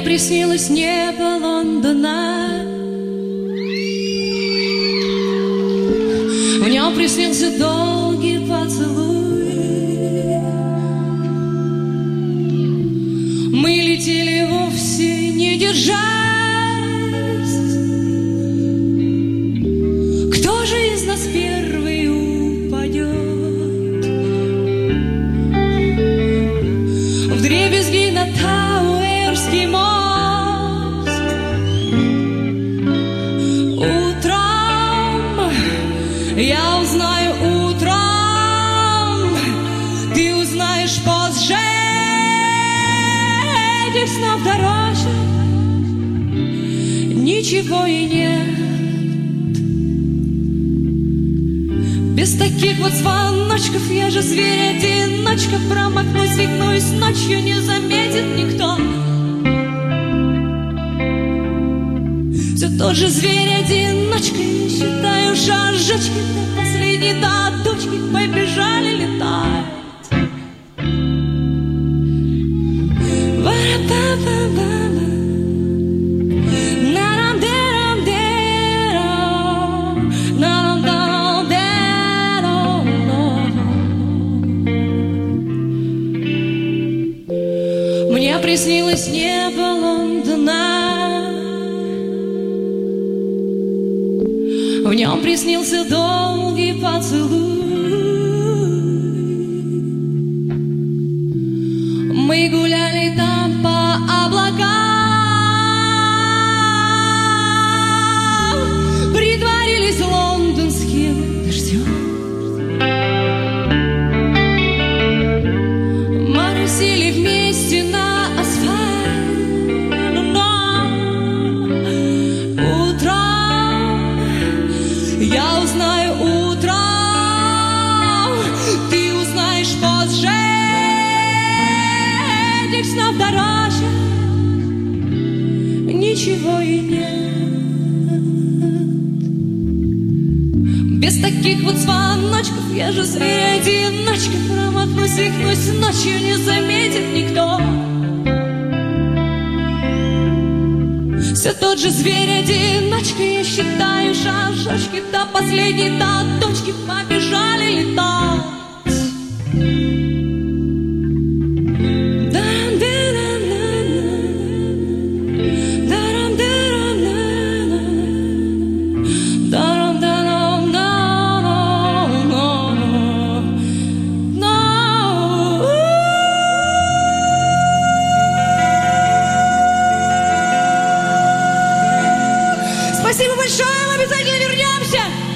приснилось небо Лондона, в нем приснился долгий поцелуй. Мы летели вовсе не держась. Кто же из нас первый упадет? Вдребезги на Тауэрский мост. Утром я узнаю, утром ты узнаешь позже. Этих снов дороже ничего и нет. Без таких вот звоночков я же зверь-одиночка. Промахнусь, свихнусь, ночью не заметит никто. Все тот же зверь-одиночка. Я считаю шажочки до последней, до тучки. Побежали летать. Мне приснилось небо Лондона, в нем приснился долгий поцелуй. Мы гуляли там по облакам, притворились лондонским дождем. Моросили вместе на асфальт. Утром я узнаю, утром ты узнаешь позже. Этих снов дороже ничего и нет. Без таких вот звоночков я же зверь-одиночка. Промахнусь, свихнусь, ночью не заметит никто. Все тот же зверь-одиночка. Я считаю шажочки до последней, до точки. Побежали летать. Спасибо большое, мы обязательно вернемся!